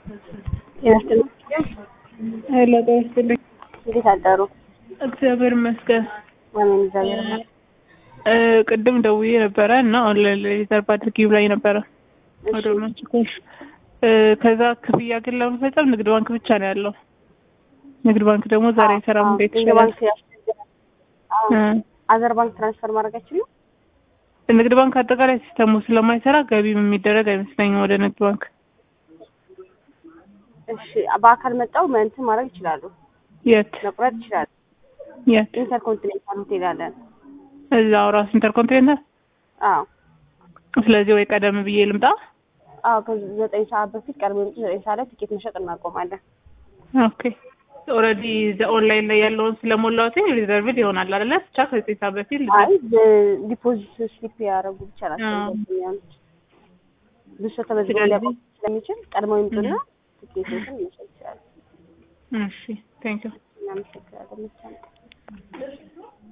ሄሎ ደህና እንዴት አደሩ? እግዚአብሔር ይመስገን። አሜን እግዚአብሔር ይመስገን። ቅድም ደውዬ ነበረ እና ኦንላይን ሪዘርቭ አድርጊ ብላኝ ነበረ ወደ ማንችኮሽ። ከዛ ክፍያ ግን ለመፈጸም ንግድ ባንክ ብቻ ነው ያለው። ንግድ ባንክ ደግሞ ዛሬ አይሰራም። እንዴት ይችላል? አዘር ባንክ ትራንስፈር ማድረግ አይችልም? ንግድ ባንክ አጠቃላይ ሲስተሙ ስለማይሰራ ገቢም የሚደረግ አይመስለኝም ወደ ንግድ ባንክ። እሺ በአካል መጣው እንትን ማድረግ ይችላሉ። የት መቁረጥ ይችላሉ። የት? ኢንተርኮንቲኔንታል ሆቴል አለን። እዛው ራስ ኢንተርኮንቲኔንታል። አዎ። ስለዚህ ወይ ቀደም ብዬ ልምጣ? አዎ ከ9 ሰዓት በፊት ቀድሞ 9 ሰዓት ላይ ትኬት መሸጥ እናቆማለን። ኦኬ ኦልሬዲ ኦንላይን ላይ ያለውን ስለሞላሁት ሪዘርቭድ ይሆናል አይደለ? ብቻ ከ9 ሰዓት በፊት አይ ዲፖዚት ስሊፕ ያደረጉ ብቻ ናቸው የሚያኑት። ብዙ ተመዝግቦ ሊያቆም ስለሚችል ቀድሞ ይምጡና ትኬቶችን መሸጥ ይችላሉ። እሺ ቴንክ ዩ። እናመሰግናለን።